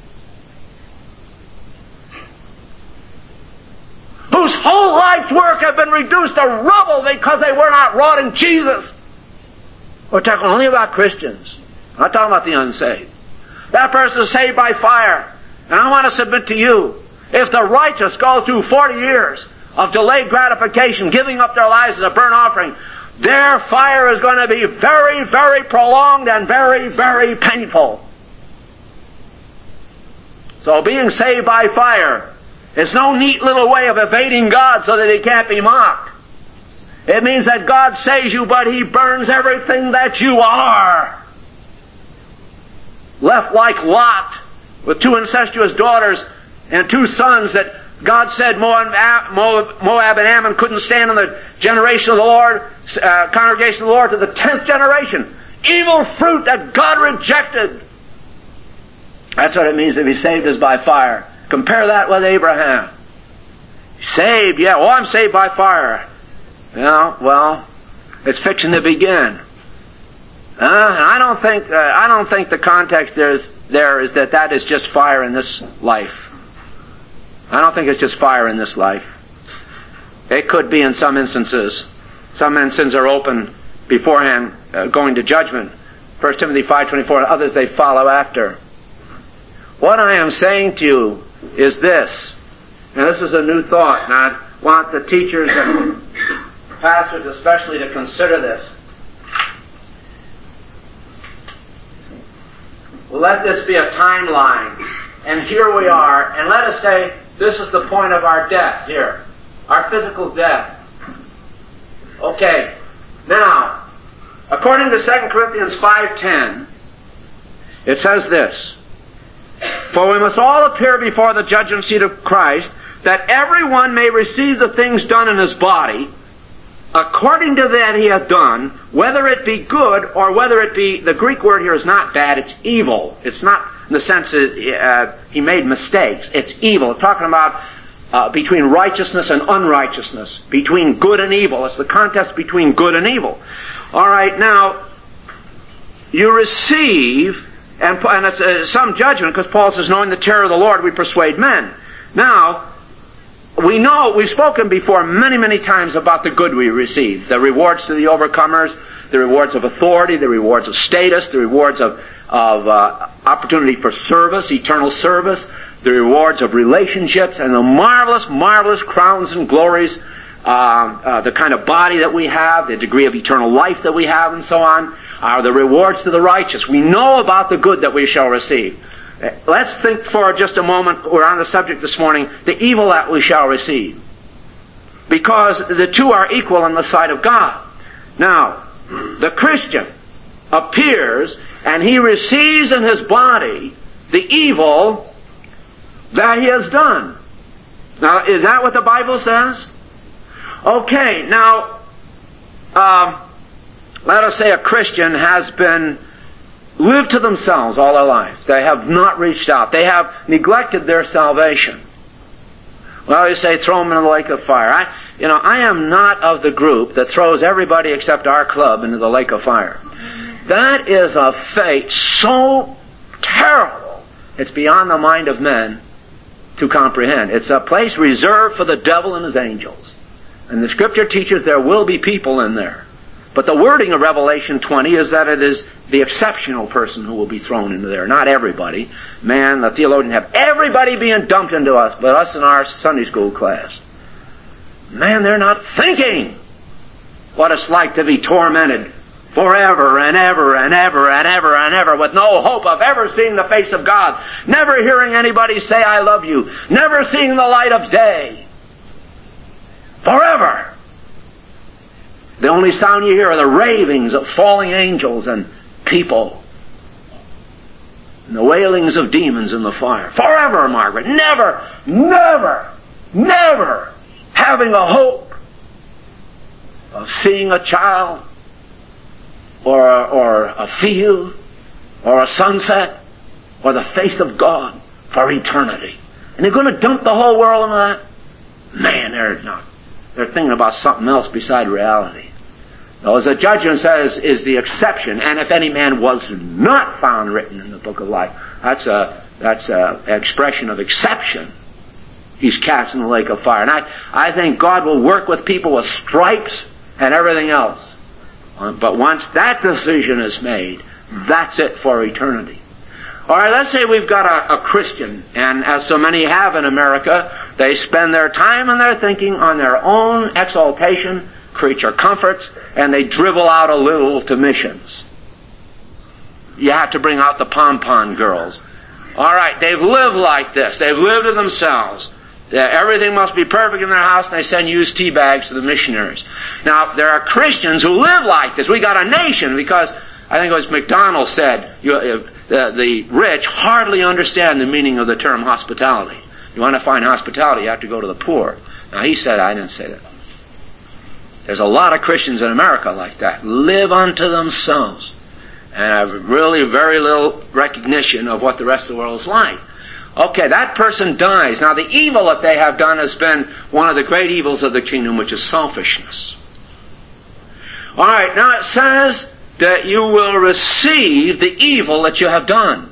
Whose whole life's work have been reduced to rubble because they were not wrought in Jesus. We're talking only about Christians. I'm not talking about the unsaved. That person is saved by fire. And I want to submit to you, if the righteous go through 40 years of delayed gratification, giving up their lives as a burnt offering, their fire is going to be very, very prolonged and very, very painful. So being saved by fire is no neat little way of evading God so that He can't be mocked. It means that God saves you, but He burns everything that you are. Left like Lot, with 2 incestuous daughters and 2 sons that God said Moab and Ammon couldn't stand in the generation of the Lord, congregation of the Lord, to the 10th generation. Evil fruit that God rejected. That's what it means to be saved as by fire. Compare that with Abraham. Saved, yeah, I'm saved by fire. Well, it's fixing to begin. I don't think the context there is that is just fire in this life. I don't think it's just fire in this life. It could be in some instances. Some instances are open beforehand, going to judgment. 1 Timothy 5:24, others they follow after. What I am saying to you is this, and this is a new thought, and I want the teachers and pastors especially to consider this. Let this be a timeline, and here we are, and let us say this is the point of our death here, our physical death. Okay, now, according to 2 Corinthians 5:10, it says this, for we must all appear before the judgment seat of Christ, that everyone may receive the things done in his body, according to that he hath done, whether it be good or whether it be, the Greek word here is not bad, it's evil. It's not in the sense that he made mistakes. It's evil. It's talking about between righteousness and unrighteousness, between good and evil. It's the contest between good and evil. All right, now, you receive, and it's some judgment, because Paul says, knowing the terror of the Lord, we persuade men. Now, we know, we've spoken before many, many times about the good we receive. The rewards to the overcomers, the rewards of authority, the rewards of status, the rewards of opportunity for service, eternal service, the rewards of relationships, and the marvelous, marvelous crowns and glories, the kind of body that we have, the degree of eternal life that we have, and so on, are the rewards to the righteous. We know about the good that we shall receive. Let's think for just a moment, we're on the subject this morning, the evil that we shall receive. Because the two are equal in the sight of God. Now, the Christian appears and he receives in his body the evil that he has done. Now, is that what the Bible says? Okay, now, let us say a Christian has been lived to themselves all their life. They have not reached out. They have neglected their salvation. Well, you say, throw them in the lake of fire. I am not of the group that throws everybody except our club into the lake of fire. That is a fate so terrible, it's beyond the mind of men to comprehend. It's a place reserved for the devil and his angels. And the Scripture teaches there will be people in there. But the wording of Revelation 20 is that it is the exceptional person who will be thrown into there, not everybody. Man, the theologians have everybody being dumped into us, but us in our Sunday school class. Man, they're not thinking what it's like to be tormented forever and ever and ever and ever and ever with no hope of ever seeing the face of God, never hearing anybody say, I love you, never seeing the light of day. Forever. The only sound you hear are the ravings of falling angels and people. And the wailings of demons in the fire. Forever, Margaret. Never, never, never having a hope of seeing a child or a field or a sunset or the face of God for eternity. And they're going to dump the whole world into that? Man, they're not. They're thinking about something else beside reality. Now, as the judgment says, is the exception, and if any man was not found written in the book of life, that's a expression of exception. He's cast in the lake of fire. And I think God will work with people with stripes and everything else. But once that decision is made, that's it for eternity. All right, let's say we've got a Christian, and as so many have in America, they spend their time and their thinking on their own exaltation, creature comforts, and they dribble out a little to missions. You have to bring out the pom-pom girls. All right, they've lived like this. They've lived to themselves. Everything must be perfect in their house, and they send used tea bags to the missionaries. Now, there are Christians who live like this. We got a nation, because I think it was McDonald said, the rich hardly understand the meaning of the term hospitality. You want to find hospitality, you have to go to the poor. Now, he said, I didn't say that. There's a lot of Christians in America like that. Live unto themselves. And have really very little recognition of what the rest of the world is like. Okay, that person dies. Now, the evil that they have done has been one of the great evils of the kingdom, which is selfishness. All right, now it says that you will receive the evil that you have done.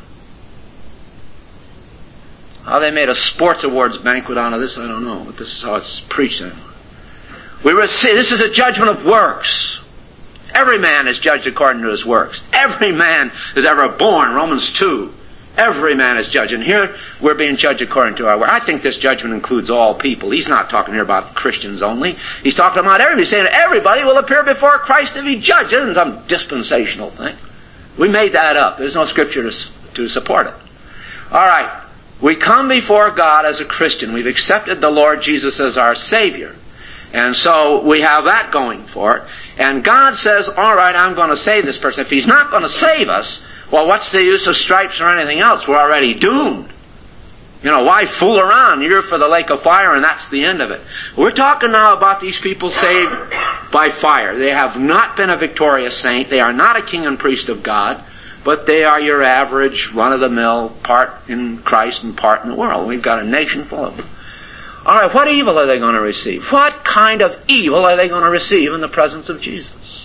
How they made a sports awards banquet out of this, I don't know, but this is how it's preached anyway. This is a judgment of works. Every man is judged according to his works. Every man is ever born, Romans 2. Every man is judged. And here we're being judged according to our work. I think this judgment includes all people. He's not talking here about Christians only. He's talking about everybody. He's saying everybody will appear before Christ to be judged. It isn't some dispensational thing. We made that up. There's no scripture to support it. All right. We come before God as a Christian. We've accepted the Lord Jesus as our Savior. And so we have that going for it. And God says, all right, I'm going to save this person. If He's not going to save us, well, what's the use of stripes or anything else? We're already doomed. Why fool around? You're for the lake of fire, and that's the end of it. We're talking now about these people saved by fire. They have not been a victorious saint. They are not a king and priest of God, but they are your average, run-of-the-mill, part in Christ and part in the world. We've got a nation full of them. All right, what evil are they going to receive? What kind of evil are they going to receive in the presence of Jesus?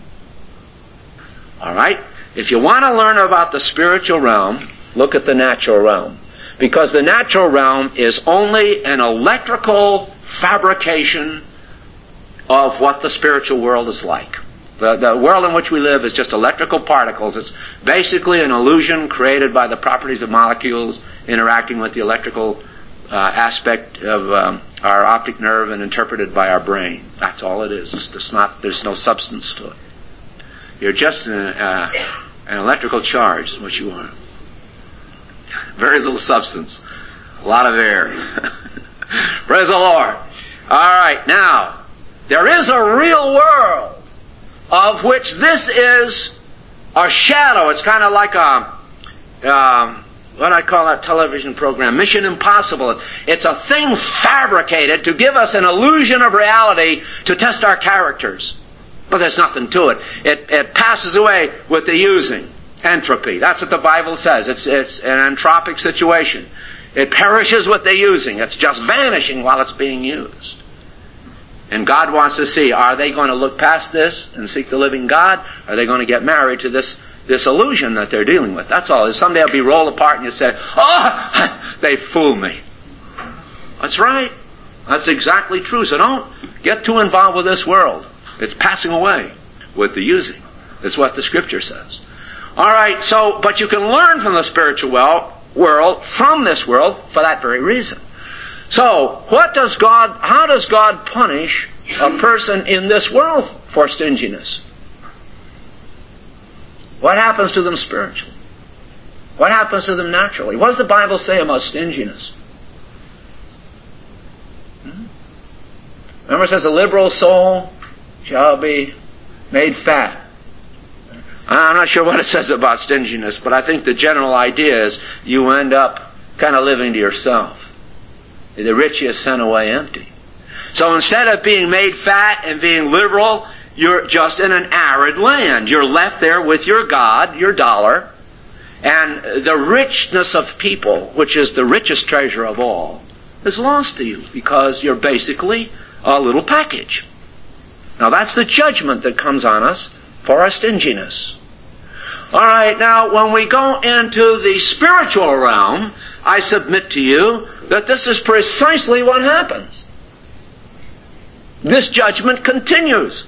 All right, if you want to learn about the spiritual realm, look at the natural realm. Because the natural realm is only an electrical fabrication of what the spiritual world is like. The world in which we live is just electrical particles. It's basically an illusion created by the properties of molecules interacting with the electrical aspect of our optic nerve and interpreted by our brain. That's all it is. There's no substance to it. You're just an electrical charge is what you are. Very little substance. A lot of air. Praise the Lord. All right, now, there is a real world of which this is a shadow. It's kind of like what I call that television program, Mission Impossible. It's a thing fabricated to give us an illusion of reality to test our characters. But there's nothing to it. It passes away with the using. Entropy. That's what the Bible says. It's an entropic situation. It perishes with the using. It's just vanishing while it's being used. And God wants to see, are they going to look past this and seek the living God? Are they going to get married to this illusion that they're dealing with? That's all. Someday it'll be rolled apart and you say, oh, they fooled me. That's right. That's exactly true. So don't get too involved with this world. It's passing away with the using. That's what the Scripture says. All right, but you can learn from the spiritual world, from this world, for that very reason. So, how does God punish a person in this world for stinginess? What happens to them spiritually? What happens to them naturally? What does the Bible say about stinginess? Remember, it says, a liberal soul shall be made fat. I'm not sure what it says about stinginess, but I think the general idea is you end up kind of living to yourself. The rich is sent away empty. So instead of being made fat and being liberal, you're just in an arid land. You're left there with your God, your dollar, and the richness of people, which is the richest treasure of all, is lost to you because you're basically a little package. Now that's the judgment that comes on us for our stinginess. All right, now when we go into the spiritual realm, I submit to you that this is precisely what happens. This judgment continues.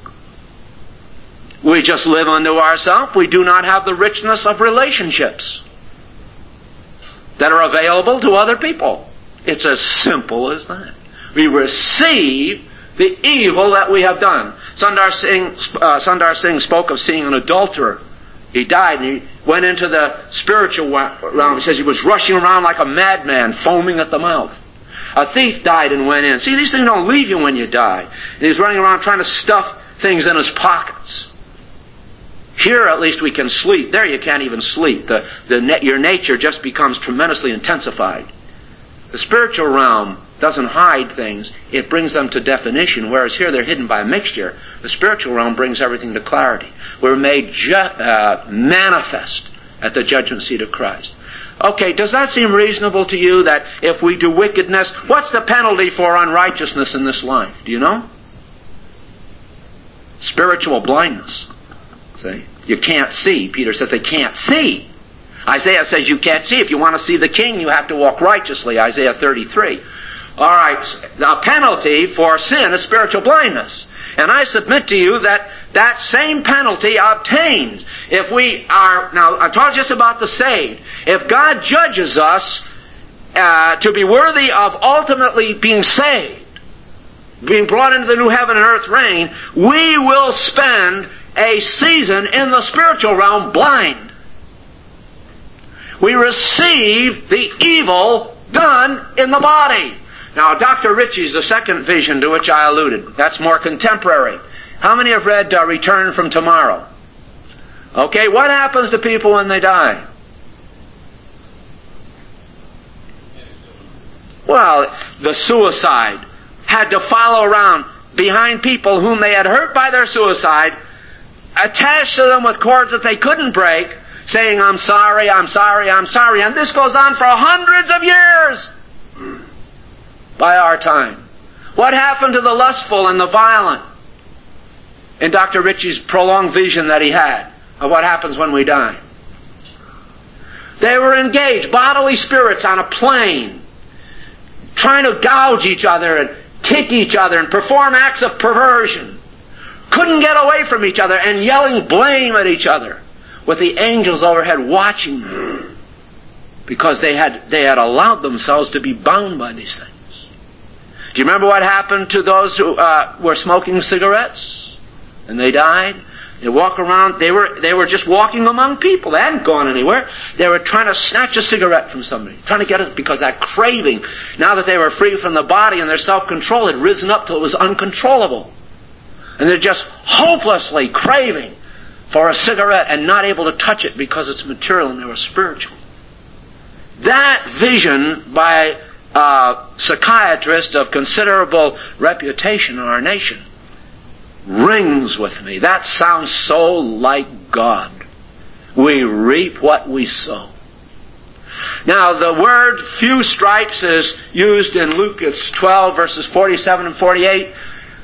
We just live unto ourselves. We do not have the richness of relationships that are available to other people. It's as simple as that. We receive the evil that we have done. Sundar Singh spoke of seeing an adulterer. He died and he went into the spiritual realm. He says he was rushing around like a madman, foaming at the mouth. A thief died and went in. See, these things don't leave you when you die. And he's running around trying to stuff things in his pockets. Here at least we can sleep. There you can't even sleep. Your nature just becomes tremendously intensified. The spiritual realm doesn't hide things. It brings them to definition, whereas here they're hidden by a mixture. The spiritual realm brings everything to clarity. We're made manifest at the judgment seat of Christ. Okay, does that seem reasonable to you that if we do wickedness, what's the penalty for unrighteousness in this life? Do you know? Spiritual blindness. See? You can't see. Peter says they can't see. Isaiah says you can't see. If you want to see the king, you have to walk righteously. Isaiah 33. All right, the penalty for sin is spiritual blindness. And I submit to you that same penalty obtains if we are, now I'm talking just about the saved. If God judges us to be worthy of ultimately being saved, being brought into the new heaven and earth reign, we will spend a season in the spiritual realm blind. We receive the evil done in the body. Now, Dr. Ritchie's the second vision to which I alluded. That's more contemporary. How many have read Return from Tomorrow? Okay, what happens to people when they die? Well, the suicide had to follow around behind people whom they had hurt by their suicide, attached to them with cords that they couldn't break, saying, I'm sorry, I'm sorry, I'm sorry. And this goes on for hundreds of years by our time. What happened to the lustful and the violent? In Dr. Ritchie's prolonged vision that he had of what happens when we die. They were engaged, bodily spirits on a plane, trying to gouge each other and kick each other and perform acts of perversion. Couldn't get away from each other and yelling blame at each other with the angels overhead watching them because they had allowed themselves to be bound by these things. Do you remember what happened to those who were smoking cigarettes and they died? They walk around, they were just walking among people. They hadn't gone anywhere. They were trying to snatch a cigarette from somebody, trying to get it because that craving, now that they were free from the body and their self-control had risen up till it was uncontrollable. And they're just hopelessly craving for a cigarette and not able to touch it because it's material and they were spiritual. That vision by a psychiatrist of considerable reputation in our nation rings with me. That sounds so like God. We reap what we sow. Now, the word few stripes is used in Luke 12, verses 47 and 48.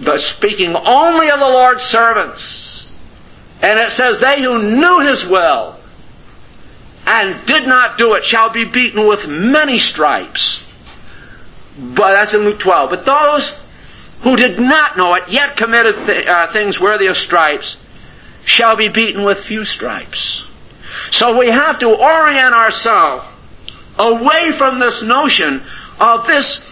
but speaking only of the Lord's servants. And it says, they who knew His will and did not do it shall be beaten with many stripes. But that's in Luke 12. But those who did not know it, yet committed things worthy of stripes, shall be beaten with few stripes. So we have to orient ourselves away from this notion of this,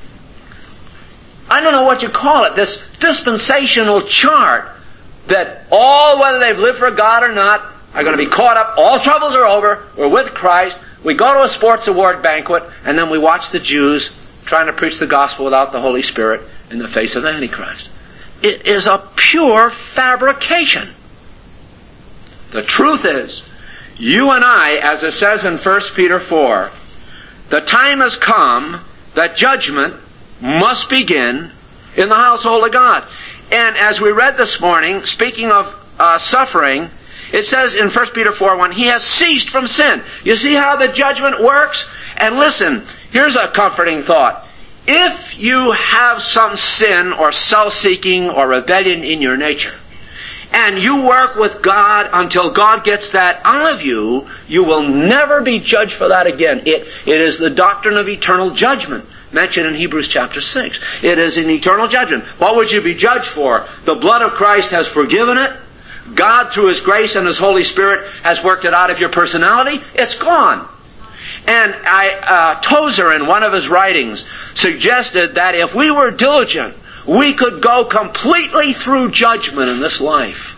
I don't know what you call it, this dispensational chart that all, whether they've lived for God or not, are going to be caught up. All troubles are over. We're with Christ. We go to a sports award banquet, and then we watch the Jews trying to preach the gospel without the Holy Spirit in the face of the Antichrist. It is a pure fabrication. The truth is, you and I, as it says in 1 Peter 4, the time has come that judgment must begin in the household of God. And as we read this morning, speaking of suffering, it says in 1 Peter 4, when he has ceased from sin. You see how the judgment works? And listen, here's a comforting thought. If you have some sin or self-seeking or rebellion in your nature, and you work with God until God gets that out of you, you will never be judged for that again. It is the doctrine of eternal judgment, mentioned in Hebrews chapter 6. It is an eternal judgment. What would you be judged for? The blood of Christ has forgiven it. God, through His grace and His Holy Spirit, has worked it out of your personality. It's gone. And Tozer, in one of his writings, suggested that if we were diligent, we could go completely through judgment in this life.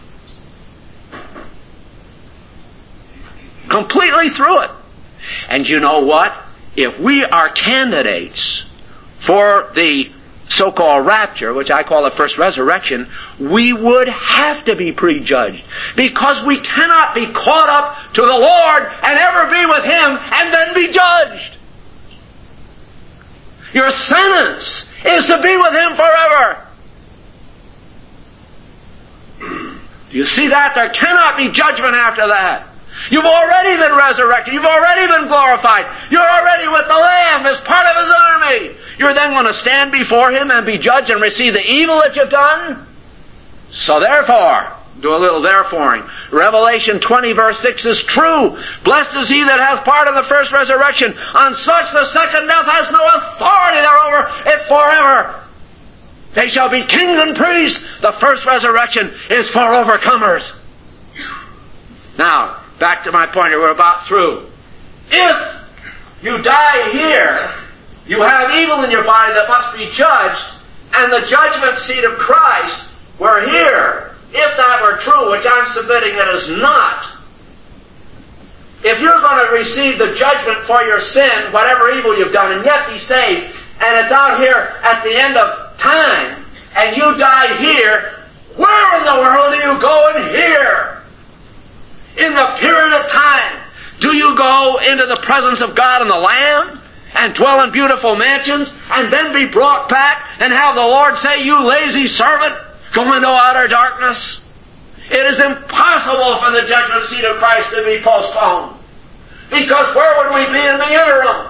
Completely through it. And you know what? If we are candidates for the so-called rapture, which I call the first resurrection, we would have to be prejudged. Because we cannot be caught up to the Lord and ever be with Him and then be judged. Your sentence is to be with Him forever. Do you see that? There cannot be judgment after that. You've already been resurrected. You've already been glorified. You're already with the Lamb as part of His army. You're then going to stand before Him and be judged and receive the evil that you've done. So therefore, do a little thereforeing. Revelation 20 verse 6 is true. Blessed is he that hath part in the first resurrection. On such the second death has no authority thereover it forever. They shall be kings and priests. The first resurrection is for overcomers. Now, back to my point here, we're about through. If you die here, you have evil in your body that must be judged, and the judgment seat of Christ were here. If that were true, which I'm submitting it is not, if you're going to receive the judgment for your sin, whatever evil you've done, and yet be saved, and it's out here at the end of time, and you die here, where in the world do you go in here? In the period of time, do you go into the presence of God and the Lamb and dwell in beautiful mansions and then be brought back and have the Lord say, you lazy servant, go into outer darkness? It is impossible for the judgment seat of Christ to be postponed. Because where would we be in the interim?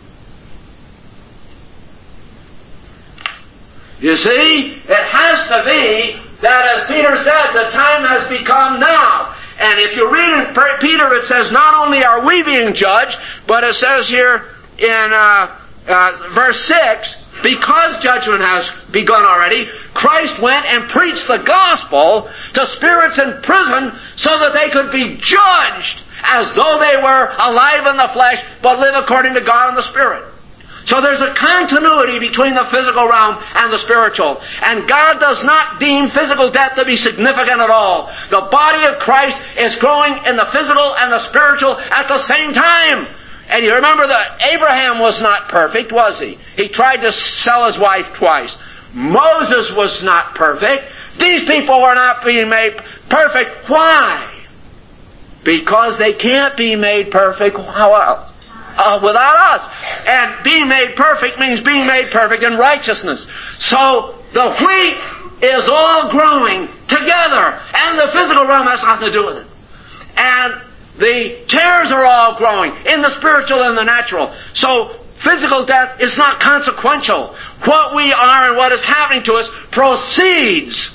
You see, it has to be that, as Peter said, the time has become now. And if you read in Peter, it says not only are we being judged, but it says here in verse 6, because judgment has begun already, Christ went and preached the gospel to spirits in prison so that they could be judged as though they were alive in the flesh, but live according to God in the Spirit. So there's a continuity between the physical realm and the spiritual. And God does not deem physical death to be significant at all. The body of Christ is growing in the physical and the spiritual at the same time. And you remember that Abraham was not perfect, was he? He tried to sell his wife twice. Moses was not perfect. These people were not being made perfect. Why? Because they can't be made perfect. How else? Without us. And being made perfect means being made perfect in righteousness. So the wheat is all growing together, and the physical realm has nothing to do with it. And the tares are all growing in the spiritual and the natural. So Physical death is not consequential. What we are and what is happening to us proceeds.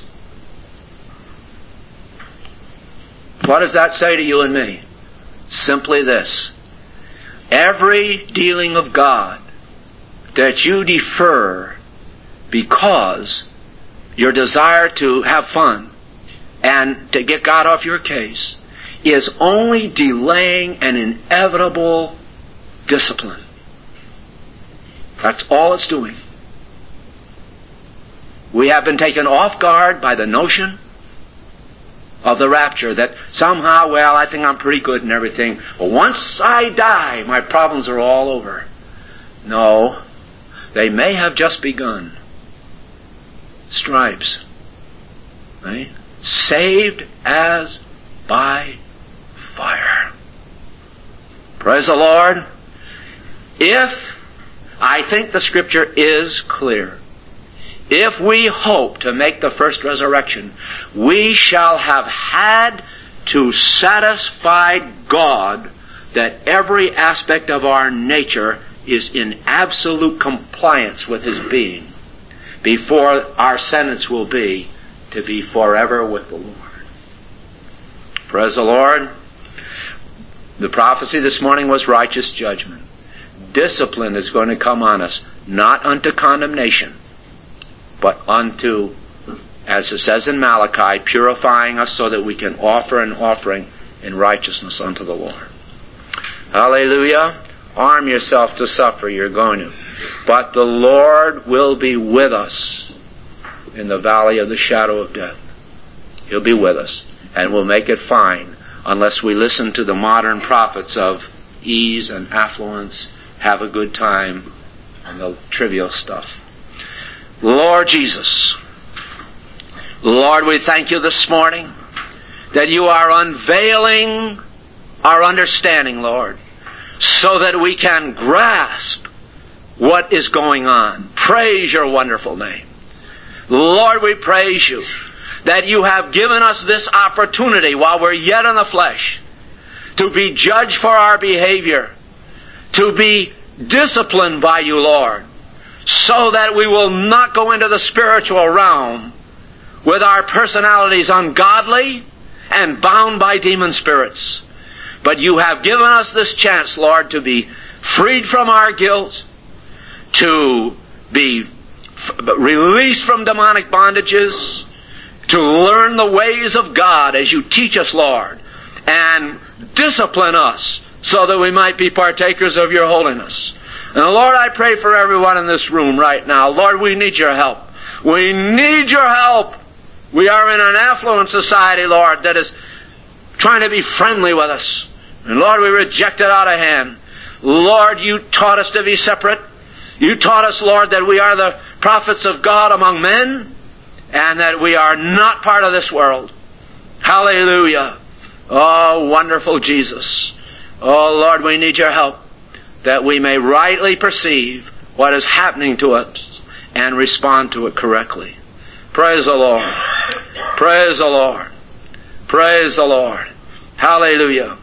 What does that say to you and me? Simply this. Every dealing of God that you defer because your desire to have fun and to get God off your case is only delaying an inevitable discipline. That's all it's doing. We have been taken off guard by the notion of the rapture, that somehow, well, I think I'm pretty good and everything. But once I die, my problems are all over. No, they may have just begun. Stripes. Right? Saved as by fire. Praise the Lord. I think the Scripture is clear. If we hope to make the first resurrection, we shall have had to satisfy God that every aspect of our nature is in absolute compliance with His being before our sentence will be to be forever with the Lord. Praise the Lord. The prophecy this morning was righteous judgment. Discipline is going to come on us, not unto condemnation, but unto, as it says in Malachi, purifying us so that we can offer an offering in righteousness unto the Lord. Hallelujah. Arm yourself to suffer, you're going to. But the Lord will be with us in the valley of the shadow of death. He'll be with us, and we'll make it fine unless we listen to the modern prophets of ease and affluence, have a good time, and the trivial stuff. Lord Jesus, Lord, we thank you this morning that you are unveiling our understanding, Lord, so that we can grasp what is going on. Praise your wonderful name. Lord, we praise you that you have given us this opportunity while we're yet in the flesh to be judged for our behavior, to be disciplined by you, Lord, so that we will not go into the spiritual realm with our personalities ungodly and bound by demon spirits. But you have given us this chance, Lord, to be freed from our guilt, to be released from demonic bondages, to learn the ways of God as you teach us, Lord, and discipline us so that we might be partakers of your holiness. And Lord, I pray for everyone in this room right now. Lord, we need your help. We need your help. We are in an affluent society, Lord, that is trying to be friendly with us. And Lord, we reject it out of hand. Lord, you taught us to be separate. You taught us, Lord, that we are the prophets of God among men, and that we are not part of this world. Hallelujah. Oh, wonderful Jesus. Oh, Lord, we need your help that we may rightly perceive what is happening to us and respond to it correctly. Praise the Lord. Praise the Lord. Praise the Lord. Hallelujah.